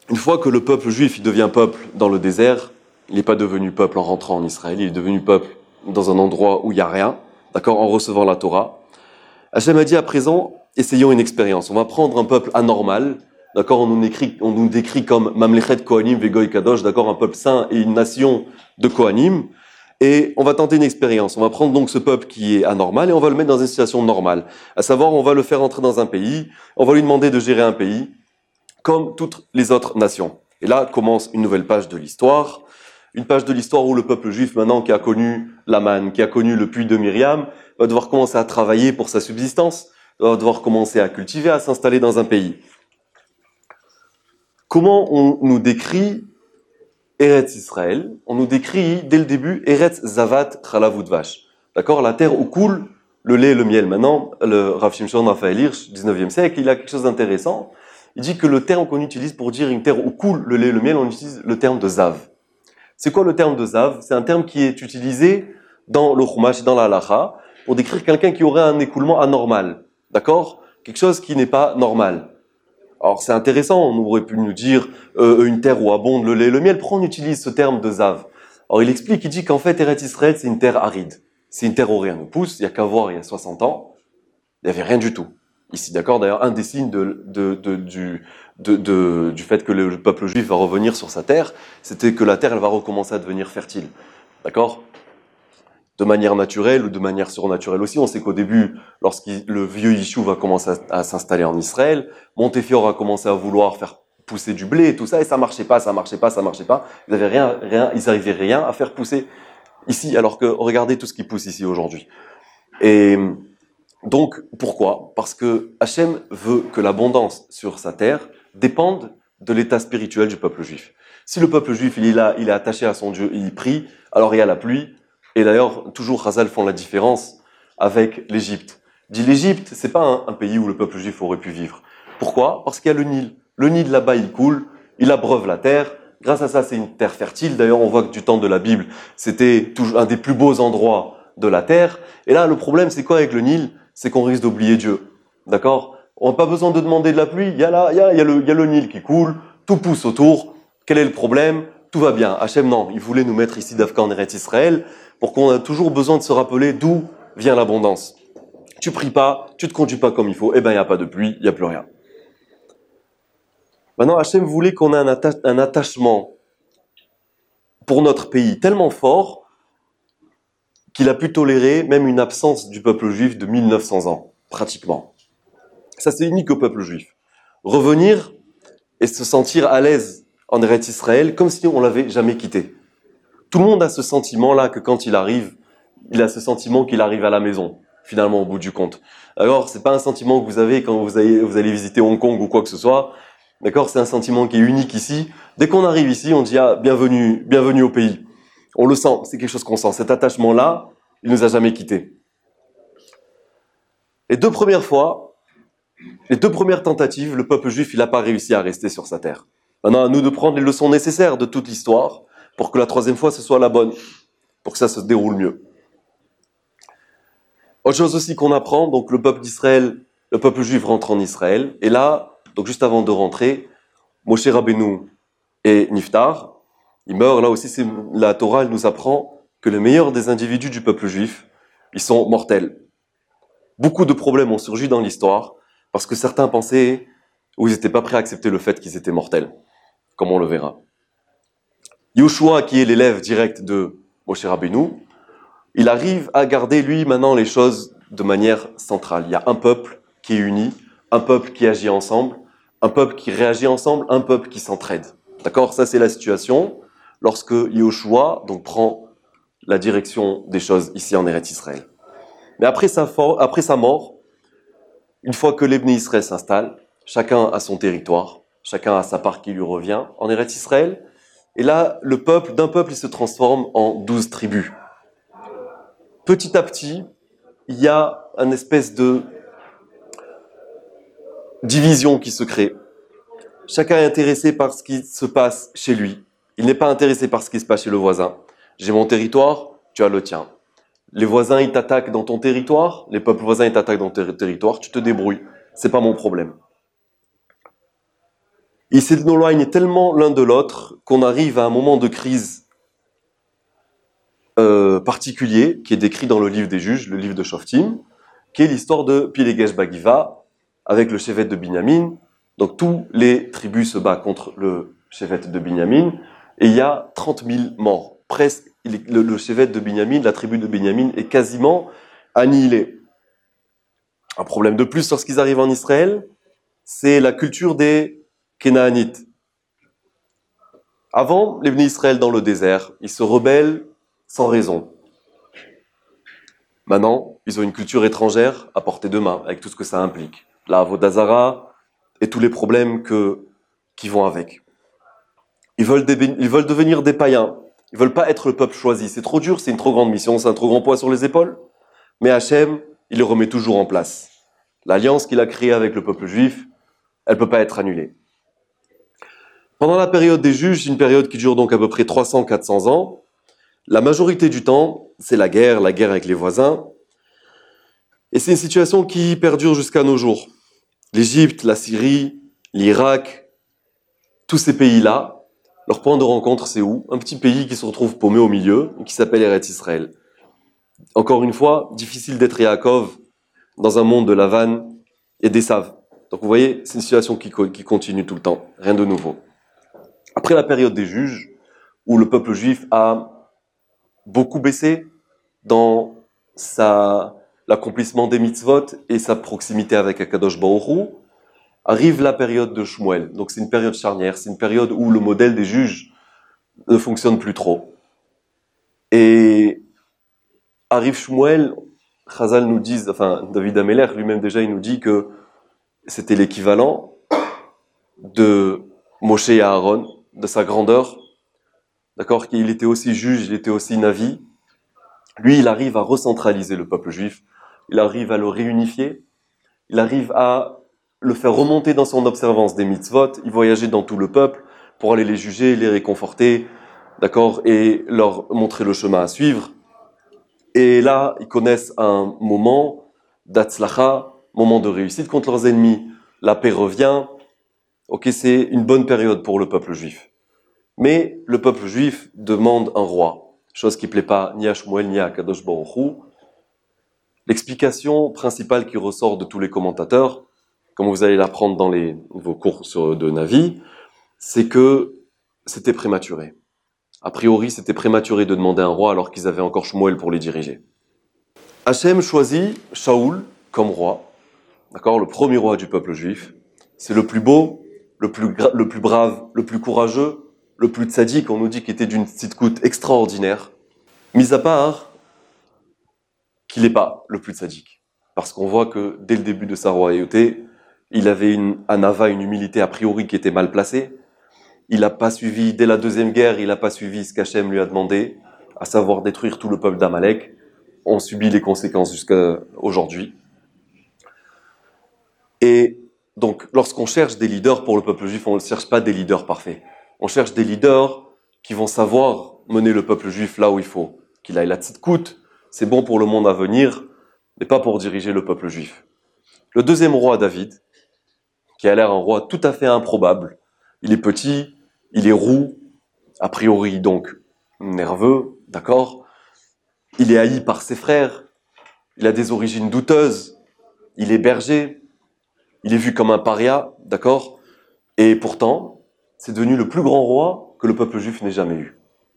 Une fois que le peuple juif il devient peuple dans le désert, il n'est pas devenu peuple en rentrant en Israël, il est devenu peuple dans un endroit où il n'y a rien, d'accord, en recevant la Torah. Hachem a dit à présent, essayons une expérience. On va prendre un peuple anormal, d'accord, on nous décrit comme Mamlechet Kohanim Vegoy Kadosh, d'accord, un peuple saint et une nation de Kohanim, et on va tenter une expérience. On va prendre donc ce peuple qui est anormal et on va le mettre dans une situation normale. À savoir, on va le faire entrer dans un pays, on va lui demander de gérer un pays, comme toutes les autres nations. Et là commence une nouvelle page de l'histoire, une page de l'histoire où le peuple juif, maintenant qui a connu la manne, qui a connu le puits de Myriam, va devoir commencer à travailler pour sa subsistance, va devoir commencer à cultiver, à s'installer dans un pays. Comment on nous décrit Eretz Israël? On nous décrit dès le début Eretz Zavat Chalav Udvash. D'accord? La terre où coule le lait et le miel. Maintenant, le Rav Shimshon Raphaël Hirsch, 19e siècle, il a quelque chose d'intéressant. Il dit que le terme qu'on utilise pour dire une terre où coule le lait et le miel, on utilise le terme de Zav. C'est quoi le terme de Zav? C'est un terme qui est utilisé dans le Chumash et dans la Halacha pour décrire quelqu'un qui aurait un écoulement anormal. D'accord? Quelque chose qui n'est pas normal. Alors c'est intéressant, on aurait pu nous dire une terre où abonde le lait et le miel. Pourquoi on utilise ce terme de Zav? Alors il explique, il dit qu'en fait Eretz Israël c'est une terre aride. C'est une terre où rien ne pousse, il n'y a qu'à voir il y a 60 ans, il n'y avait rien du tout. Ici, d'accord? D'ailleurs, un des signes du fait que le peuple juif va revenir sur sa terre, c'était que la terre, elle va recommencer à devenir fertile. D'accord? De manière naturelle ou de manière surnaturelle aussi. On sait qu'au début, lorsque le vieux Yishuv va commencer à s'installer en Israël, Montefiore a commencé à vouloir faire pousser du blé et tout ça, et ça marchait pas. Ils n'arrivaient rien à faire pousser ici, alors que regardez tout ce qui pousse ici aujourd'hui. Et donc, pourquoi? Parce que Hachem veut que l'abondance sur sa terre dépende de l'état spirituel du peuple juif. Si le peuple juif, il est attaché à son Dieu, il prie, alors il y a la pluie. Et d'ailleurs, toujours Chazal font la différence avec l'Égypte. Dit l'Égypte, c'est pas un pays où le peuple juif aurait pu vivre. Pourquoi? Parce qu'il y a le Nil. Le Nil là-bas, il coule, il abreuve la terre. Grâce à ça, c'est une terre fertile. D'ailleurs, on voit que du temps de la Bible, c'était toujours un des plus beaux endroits de la terre. Et là, le problème, c'est quoi avec le Nil? C'est qu'on risque d'oublier Dieu. D'accord? On n'a pas besoin de demander de la pluie. Il y a le Nil qui coule, tout pousse autour. Quel est le problème? Tout va bien. Hachem, non. Il voulait nous mettre ici d'Afka en Eretz Israël pour qu'on a toujours besoin de se rappeler d'où vient l'abondance. Tu pries pas, tu te conduis pas comme il faut, eh ben il n'y a pas de pluie, il n'y a plus rien. Maintenant, Hachem voulait qu'on ait un attachement pour notre pays tellement fort qu'il a pu tolérer même une absence du peuple juif de 1900 ans, pratiquement. Ça, c'est unique au peuple juif. Revenir et se sentir à l'aise en Eretz Israël comme si on l'avait jamais quitté. Tout le monde a ce sentiment-là que quand il arrive, il a ce sentiment qu'il arrive à la maison, finalement, au bout du compte. Alors, c'est pas un sentiment que vous avez quand vous allez visiter Hong Kong ou quoi que ce soit. D'accord? C'est un sentiment qui est unique ici. Dès qu'on arrive ici, on dit, ah, bienvenue au pays. On le sent, c'est quelque chose qu'on sent. Cet attachement-là, il nous a jamais quittés. Les deux premières tentatives, le peuple juif, il n'a pas réussi à rester sur sa terre. Maintenant, à nous de prendre les leçons nécessaires de toute l'histoire pour que la troisième fois, ce soit la bonne, pour que ça se déroule mieux. Autre chose aussi qu'on apprend, donc le peuple d'Israël, le peuple juif rentre en Israël, et là, donc juste avant de rentrer, Moshe Rabbeinu et Niftar, ils meurent. Là aussi, la Torah, elle nous apprend que les meilleurs des individus du peuple juif, ils sont mortels. Beaucoup de problèmes ont surgi dans l'histoire, parce que certains pensaient, ou ils n'étaient pas prêts à accepter le fait qu'ils étaient mortels, comme on le verra. Yoshua, qui est l'élève direct de Moshe Rabbeinu, il arrive à garder, lui, maintenant, les choses de manière centrale. Il y a un peuple qui est uni, un peuple qui agit ensemble, un peuple qui réagit ensemble, un peuple qui s'entraide. D'accord? Ça, c'est la situation lorsque Yoshua donc, prend la direction des choses ici en Eretz Israël. Mais après sa mort, une fois que l'Ebné Israël s'installe, chacun a son territoire, chacun a sa part qui lui revient en Eretz Israël. Et là, d'un peuple, il se transforme en 12 tribus. Petit à petit, il y a une espèce de division qui se crée. Chacun est intéressé par ce qui se passe chez lui. Il n'est pas intéressé par ce qui se passe chez le voisin. J'ai mon territoire, tu as le tien. Les voisins, ils t'attaquent dans ton territoire, les peuples voisins, ils t'attaquent dans ton territoire, tu te débrouilles. C'est pas mon problème. Ils s'éloignent tellement l'un de l'autre qu'on arrive à un moment de crise particulier qui est décrit dans le livre des juges, le livre de Shoftim, qui est l'histoire de Pilegesh Bagiva avec le Shevet de Binyamin. Donc tous les tribus se battent contre le Shevet de Binyamin et il y a 30 000 morts. Presque, le Shevet de Binyamin, la tribu de Binyamin est quasiment annihilée. Un problème de plus lorsqu'ils arrivent en Israël, c'est la culture des Kénaanites. Avant, les Bnei Israël dans le désert, ils se rebellent sans raison. Maintenant, ils ont une culture étrangère à portée de main, avec tout ce que ça implique. La Avodazara et tous les problèmes qui vont avec. Ils veulent devenir des païens. Ils veulent pas être le peuple choisi. C'est trop dur, c'est une trop grande mission, c'est un trop grand poids sur les épaules. Mais Hachem, il les remet toujours en place. L'alliance qu'il a créée avec le peuple juif, elle peut pas être annulée. Pendant la période des juges, une période qui dure donc à peu près 300-400 ans, la majorité du temps, c'est la guerre avec les voisins. Et c'est une situation qui perdure jusqu'à nos jours. L'Égypte, la Syrie, l'Irak, tous ces pays-là, leur point de rencontre, c'est où? Un petit pays qui se retrouve paumé au milieu, et qui s'appelle Eretz Israël. Encore une fois, difficile d'être Yaakov dans un monde de Lavan et d'Esav. Donc vous voyez, c'est une situation qui continue tout le temps, rien de nouveau. Après la période des juges, où le peuple juif a beaucoup baissé dans l'accomplissement des mitzvot et sa proximité avec Akadosh Baruch Hu, arrive la période de Shmuel. Donc c'est une période charnière, c'est une période où le modèle des juges ne fonctionne plus trop. Et arrive Shmuel, Chazal nous dit, enfin David Ameler lui-même déjà, il nous dit que c'était l'équivalent de Moshe et Aaron, de sa grandeur, d'accord, qu'il était aussi juge, il était aussi navi. Lui, il arrive à recentraliser le peuple juif, il arrive à le réunifier, il arrive à le faire remonter dans son observance des mitzvot, il voyageait dans tout le peuple pour aller les juger, les réconforter, d'accord, et leur montrer le chemin à suivre. Et là, ils connaissent un moment d'atzlacha, moment de réussite contre leurs ennemis. La paix revient. Ok, c'est une bonne période pour le peuple juif. Mais le peuple juif demande un roi, chose qui ne plaît pas ni à Shmuel ni à Kadosh Baruch Hu. L'explication principale qui ressort de tous les commentateurs, comme vous allez l'apprendre dans vos cours de Navi, c'est que c'était prématuré. A priori, c'était prématuré de demander un roi alors qu'ils avaient encore Shmuel pour les diriger. Hachem choisit Shaoul comme roi, d'accord, le premier roi du peuple juif. C'est le plus beau, le plus brave, le plus courageux, le plus tzaddik, on nous dit qu'il était d'une tzidkout extraordinaire. Mis à part qu'il n'est pas le plus tzaddik. Parce qu'on voit que dès le début de sa royauté, il avait une anava, une humilité a priori qui était mal placée. Il n'a pas suivi, dès la deuxième guerre, il n'a pas suivi ce qu'Hachem lui a demandé, à savoir détruire tout le peuple d'Amalek. On subit les conséquences jusqu'à aujourd'hui. Et donc, lorsqu'on cherche des leaders pour le peuple juif, on ne cherche pas des leaders parfaits. On cherche des leaders qui vont savoir mener le peuple juif là où il faut. Qu'il aille la tzidkout, c'est bon pour le monde à venir, mais pas pour diriger le peuple juif. Le deuxième roi, David, qui a l'air un roi tout à fait improbable, il est petit, il est roux, a priori donc nerveux, d'accord. Il est haï par ses frères, il a des origines douteuses, il est berger, il est vu comme un paria, d'accord. Et pourtant, c'est devenu le plus grand roi que le peuple juif n'ait jamais eu.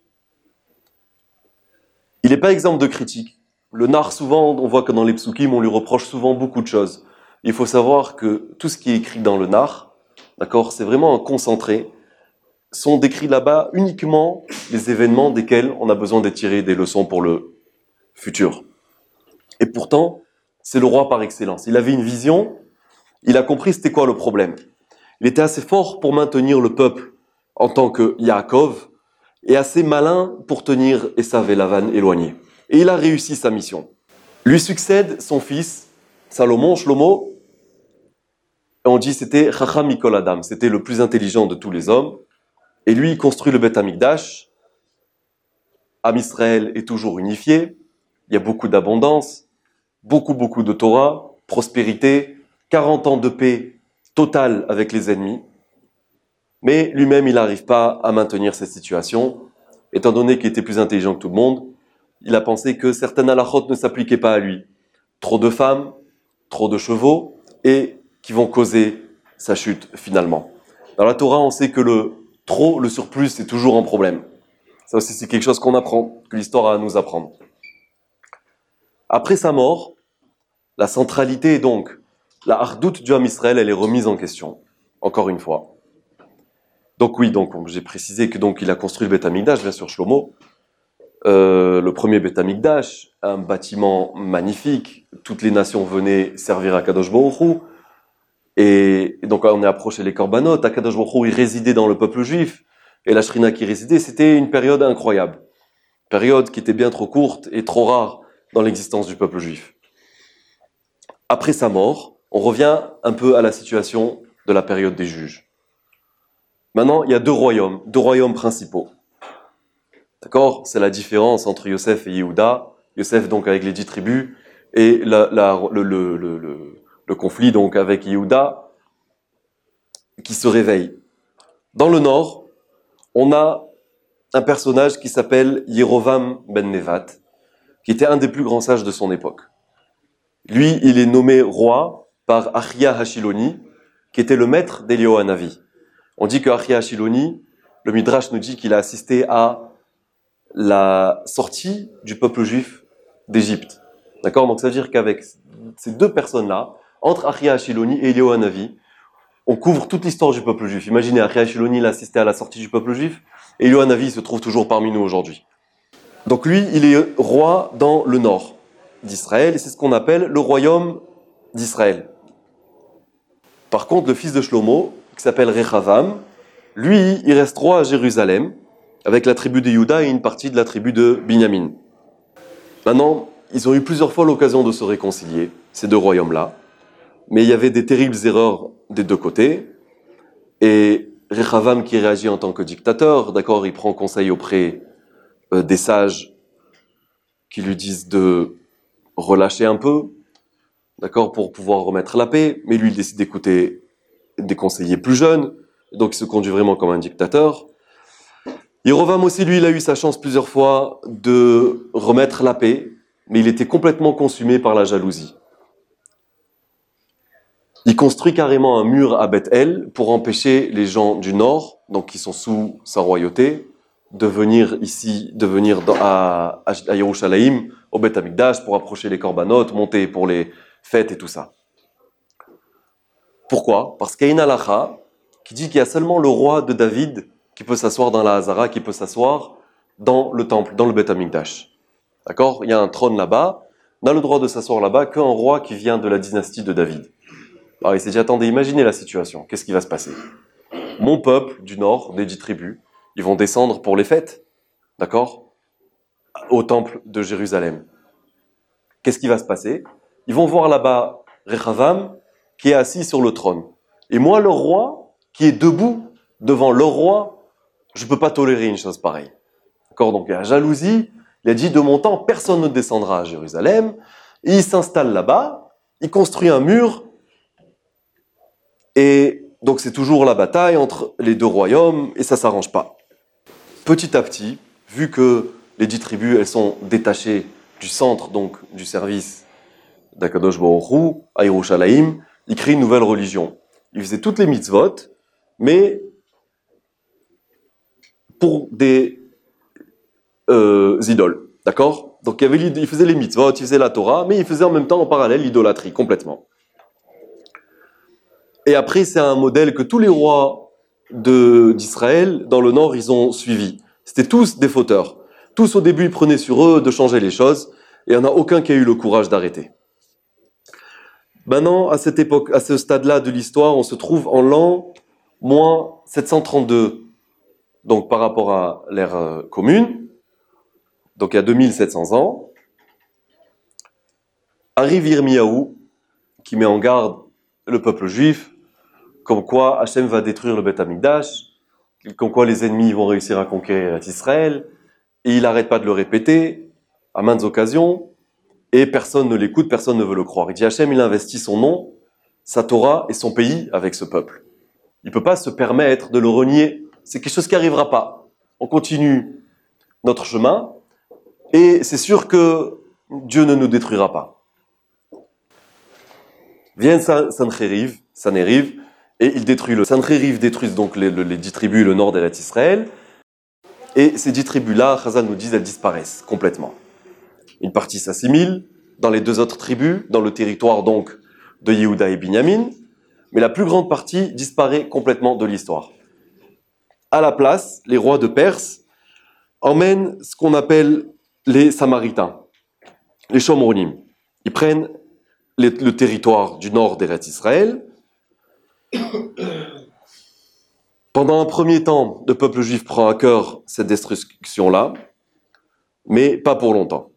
Il n'est pas exemple de critique. Le nar, souvent, on voit que dans les psukim, on lui reproche souvent beaucoup de choses. Il faut savoir que tout ce qui est écrit dans le nar, d'accord, c'est vraiment un concentré, sont décrits là-bas uniquement les événements desquels on a besoin de tirer des leçons pour le futur. Et pourtant, c'est le roi par excellence. Il avait une vision, il a compris c'était quoi le problème. Il était assez fort pour maintenir le peuple en tant que Yaakov et assez malin pour tenir Esav et Lavan éloignés. Et il a réussi sa mission. Lui succède son fils, Salomon, Shlomo, et on dit c'était Chacham Mikol Adam, c'était le plus intelligent de tous les hommes. Et lui, il construit le Beth Amikdash. Am Israël est toujours unifié. Il y a beaucoup d'abondance, beaucoup de Torah, prospérité, 40 ans de paix totale avec les ennemis. Mais lui-même, il n'arrive pas à maintenir cette situation. Étant donné qu'il était plus intelligent que tout le monde, il a pensé que certaines halachot ne s'appliquaient pas à lui. Trop de femmes, trop de chevaux, et qui vont causer sa chute finalement. Dans la Torah, on sait que le trop, le surplus, c'est toujours un problème. Ça aussi, c'est quelque chose qu'on apprend, que l'histoire a à nous apprendre. Après sa mort, la centralité, donc, la hardout du Ham Israël, elle est remise en question, encore une fois. Donc oui, donc j'ai précisé que donc il a construit le Beth Amikdash, bien sûr, Shlomo. Le premier Beth Amikdash, un bâtiment magnifique. Toutes les nations venaient servir à Kadosh Baruch Hu. Et donc on est approché les Korbanot. Kadosh Baruch Hu, il résidait dans le peuple juif. Et la Shrina qui résidait, c'était une période incroyable. Période qui était bien trop courte et trop rare dans l'existence du peuple juif. Après sa mort, on revient un peu à la situation de la période des juges. Maintenant, il y a deux royaumes principaux. D'accord? C'est la différence entre Yosef et Yehuda. Yosef, donc, avec les 10 tribus, et le conflit, donc, avec Yehuda, qui se réveille. Dans le nord, on a un personnage qui s'appelle Yerovam ben Nevat, qui était un des plus grands sages de son époque. Lui, il est nommé roi par Achia Hashiloni, qui était le maître d'Eliyahu Hanavi. On dit que Achia Hashiloni, le Midrash nous dit qu'il a assisté à la sortie du peuple juif d'Égypte. D'accord? Donc ça veut dire qu'avec ces deux personnes-là, entre Achia Hashiloni et Eliyahu Hanavi, on couvre toute l'histoire du peuple juif. Imaginez, Achia Hashiloni, il a assisté à la sortie du peuple juif, et Eliyahu Hanavi se trouve toujours parmi nous aujourd'hui. Donc lui, il est roi dans le nord d'Israël, et c'est ce qu'on appelle le royaume d'Israël. Par contre, le fils de Shlomo, qui s'appelle Rechavam, lui, il reste roi à Jérusalem, avec la tribu de Juda et une partie de la tribu de Binyamin. Maintenant, ils ont eu plusieurs fois l'occasion de se réconcilier, ces deux royaumes-là, mais il y avait des terribles erreurs des deux côtés, et Rechavam qui réagit en tant que dictateur, d'accord, il prend conseil auprès des sages qui lui disent de relâcher un peu, d'accord, pour pouvoir remettre la paix, mais lui, il décide d'écouter des conseillers plus jeunes, donc il se conduit vraiment comme un dictateur. Yerovam aussi, lui, il a eu sa chance plusieurs fois de remettre la paix, mais il était complètement consumé par la jalousie. Il construit carrément un mur à Beth-El pour empêcher les gens du nord, donc qui sont sous sa royauté, de venir à Yerushalayim, au Beth Amikdash, pour approcher les korbanot, monter pour les fêtes et tout ça. Pourquoi? Parce qu'il y a une halakha qui dit qu'il y a seulement le roi de David qui peut s'asseoir dans la Hazara, qui peut s'asseoir dans le temple, dans le Beth Amikdash. D'accord? Il y a un trône là-bas, on n'a le droit de s'asseoir là-bas qu'un roi qui vient de la dynastie de David. Alors il s'est dit, attendez, imaginez la situation, qu'est-ce qui va se passer? Mon peuple du nord, des 10 tribus, ils vont descendre pour les fêtes, d'accord? Au temple de Jérusalem. Qu'est-ce qui va se passer? Ils vont voir là-bas Rechavam qui est assis sur le trône. Et moi, le roi, qui est debout devant le roi, je ne peux pas tolérer une chose pareille. D'accord? Donc il y a la jalousie. Il a dit, de mon temps, personne ne descendra à Jérusalem. Et il s'installe là-bas, il construit un mur. Et donc c'est toujours la bataille entre les deux royaumes, et ça ne s'arrange pas. Petit à petit, vu que les 10 tribus, elles sont détachées du centre, donc du service d'Akadosh Baruch Hu, à Yerushalayim, il crée une nouvelle religion. Il faisait toutes les mitzvot, mais pour des idoles, d'accord? Donc il faisait les mitzvot, il faisait la Torah, mais il faisait en même temps en parallèle l'idolâtrie, complètement. Et après, c'est un modèle que tous les rois d'Israël, dans le nord, ils ont suivi. C'était tous des fauteurs. Tous au début, ils prenaient sur eux de changer les choses, et il n'y en a aucun qui a eu le courage d'arrêter. Maintenant, à cette époque, à ce stade-là de l'histoire, on se trouve en l'an moins 732, donc par rapport à l'ère commune, donc il y a 2700 ans. Arrive Yirmiyahu, qui met en garde le peuple juif, comme quoi Hachem va détruire le Beth Amikdash, comme quoi les ennemis vont réussir à conquérir Israël, et il n'arrête pas de le répéter à maintes occasions, et personne ne l'écoute, personne ne veut le croire. Il dit Hachem, il investit son nom, sa Torah et son pays avec ce peuple. Il ne peut pas se permettre de le renier. C'est quelque chose qui n'arrivera pas. On continue notre chemin et c'est sûr que Dieu ne nous détruira pas. Vient Sancheriv, et il détruit le Sancheriv, détruisent donc les 10 tribus, le nord d'Eretz Israël. Et ces 10 tribus-là, Chazal nous dit, elles disparaissent complètement. Une partie s'assimile dans les 2 autres tribus, dans le territoire donc de Yehuda et Binyamin, mais la plus grande partie disparaît complètement de l'histoire. À la place, les rois de Perse emmènent ce qu'on appelle les Samaritains, les Shomronim. Ils prennent le territoire du nord d'Eretz Israël. Pendant un premier temps, le peuple juif prend à cœur cette destruction-là, mais pas pour longtemps.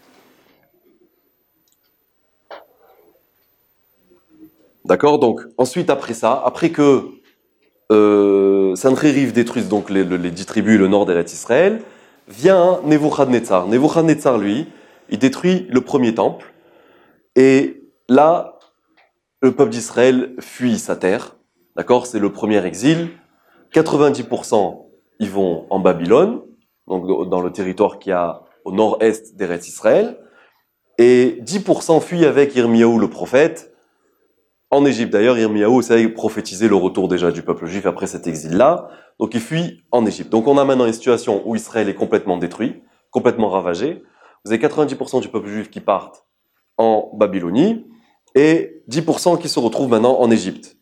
D'accord? Donc, ensuite, après ça, après que Sancheriv détruise donc les 10 tribus, le nord d'Eretz Israël, vient Nebuchadnezzar. Nebuchadnezzar, lui, il détruit le premier temple, et là, le peuple d'Israël fuit sa terre. D'accord? C'est le premier exil. 90% ils vont en Babylone, donc dans le territoire qui a au nord-est d'Eretz Israël, et 10% fuient avec Yirmiyahu le prophète en Égypte. D'ailleurs, Yirmiyahu essaie de prophétiser le retour déjà du peuple juif après cet exil-là, donc il fuit en Égypte. Donc on a maintenant une situation où Israël est complètement détruit, complètement ravagé. Vous avez 90% du peuple juif qui partent en Babylonie, et 10% qui se retrouvent maintenant en Égypte.